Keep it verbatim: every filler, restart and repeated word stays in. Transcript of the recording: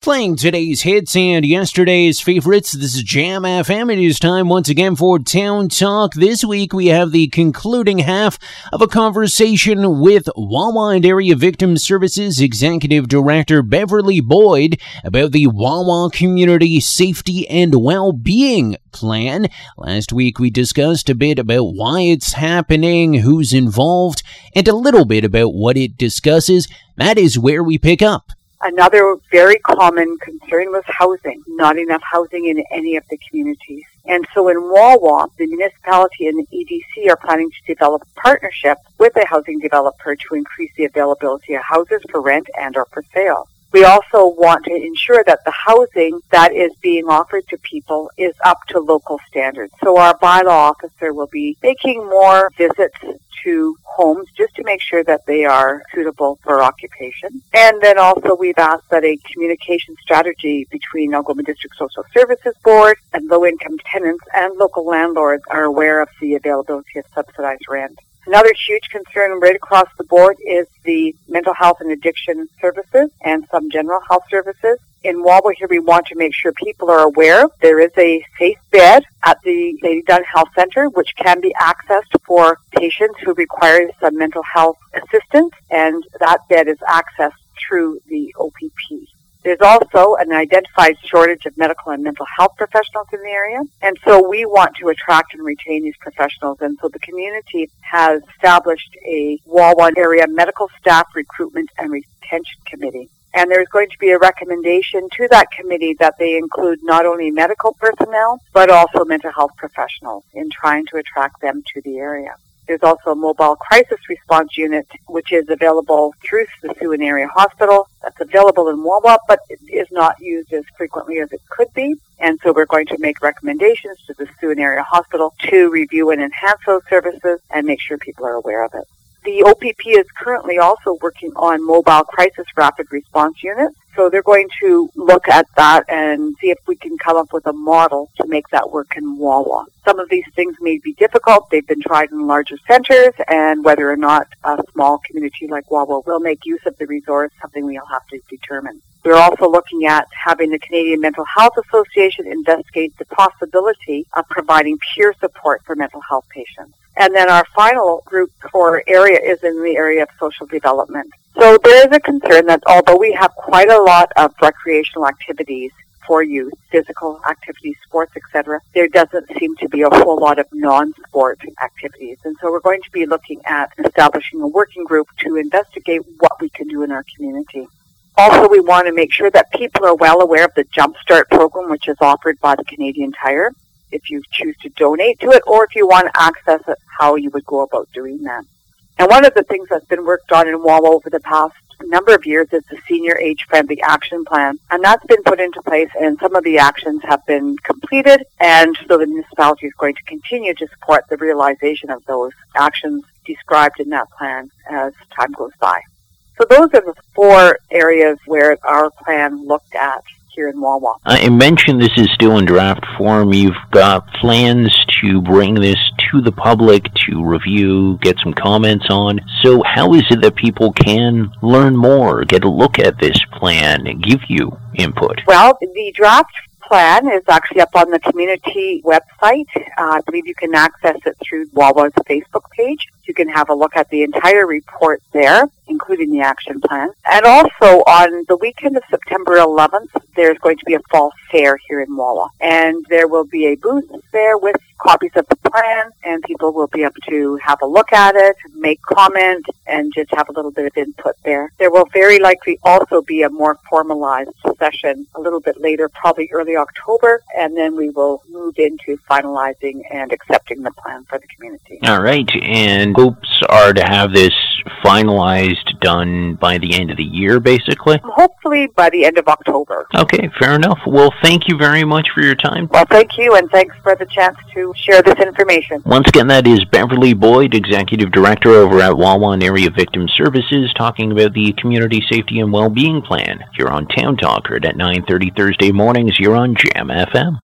Playing today's hits and yesterday's favorites, this is Jam F M. It is time once again for Town Talk. This week we have the concluding half of a conversation with Wawa and Area Victim Services Executive Director Beverly Boyd about the Wawa Community Safety and Well-Being Plan. Last week we discussed a bit about why it's happening, who's involved, and a little bit about what it discusses. That is where we pick up. Another very common concern was housing, not enough housing in any of the communities. And so in Wawa, the municipality and the E D C are planning to develop a partnership with a housing developer to increase the availability of houses for rent and or for sale. We also want to ensure that the housing that is being offered to people is up to local standards. So our bylaw officer will be making more visits to homes just to make sure that they are suitable for occupation. And then also we've asked that a communication strategy between Algoma District Social Services Board and low-income tenants and local landlords are aware of the availability of subsidized rent. Another huge concern right across the board is the mental health and addiction services and some general health services. In Wawa here, we want to make sure people are aware there is a safe bed at the Lady Dunn Health Center, which can be accessed for patients who require some mental health assistance, and that bed is accessed through the O P P. There's also an identified shortage of medical and mental health professionals in the area, and so we want to attract and retain these professionals, and so the community has established a Wawa area medical staff recruitment and retention committee. And there's going to be a recommendation to that committee that they include not only medical personnel, but also mental health professionals in trying to attract them to the area. There's also a mobile crisis response unit, which is available through the Siouan Area Hospital. That's available in Wawa, but it is not used as frequently as it could be. And so we're going to make recommendations to the Siouan Area Hospital to review and enhance those services and make sure people are aware of it. The O P P is currently also working on mobile crisis rapid response units. So they're going to look at that and see if we can come up with a model to make that work in Wawa. Some of these things may be difficult. They've been tried in larger centers, and whether or not a small community like Wawa will make use of the resource, something we'll have to determine. We're also looking at having the Canadian Mental Health Association investigate the possibility of providing peer support for mental health patients. And then our final group or area is in the area of social development. So there is a concern that although we have quite a lot of recreational activities for youth, physical activities, sports, et cetera, there doesn't seem to be a whole lot of non-sport activities. And so we're going to be looking at establishing a working group to investigate what we can do in our community. Also, we want to make sure that people are well aware of the Jumpstart program, which is offered by the Canadian Tire, if you choose to donate to it, or if you want to access it, how you would go about doing that. And one of the things that's been worked on in Wawa over the past number of years is the Senior Age-Friendly Action Plan. And that's been put into place, and some of the actions have been completed, and so the municipality is going to continue to support the realization of those actions described in that plan as time goes by. So those are the four areas where our plan looked at here in Wawa. I mentioned this is still in draft form. You've got plans to bring this to the public to review, get some comments on. So how is it that people can learn more, get a look at this plan, and give you input? Well, the draft plan is actually up on the community website. Uh, I believe you can access it through Wawa's Facebook page. You can have a look at the entire report there, including the action plan. And also on the weekend of September eleventh, there's going to be a fall fair here in Wawa. And there will be a booth there with copies of the plan, and people will be able to have a look at it, make comment, and just have a little bit of input there. There will very likely also be a more formalized session a little bit later, probably early October, and then we will move into finalizing and accepting the plan for the community. All right, and hopes are to have this finalized, done by the end of the year, basically? Hopefully by the end of October. Okay, fair enough. Well, thank you very much for your time. Well, thank you, and thanks for the chance to share this information. Once again, that is Beverly Boyd, Executive Director over at Wawa and Area Victim Services, talking about the Community Safety and Well-Being Plan. You're on Town Talker at nine thirty Thursday mornings. You're on Jam F M.